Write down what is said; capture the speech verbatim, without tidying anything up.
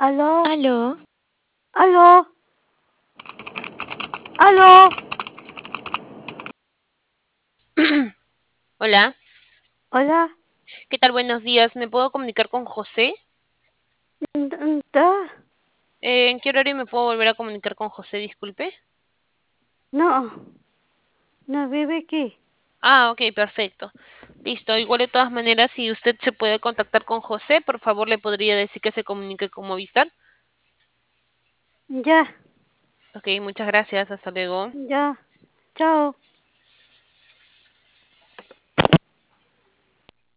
¿Aló? ¿Aló? ¿Aló? ¿Aló? Hola, ¿Hola? ¿qué tal? Buenos días. ¿Me puedo comunicar con José? Mm, ¿Da? Eh, ¿en qué horario me puedo volver a comunicar con José? Disculpe. No, no vive aquí. Ah, ok, perfecto. Listo. Igual de todas maneras, si usted se puede contactar con José, por favor le podría decir que se comunique con Movistar. Ya, Ok, muchas gracias. Hasta luego. ya. Chao.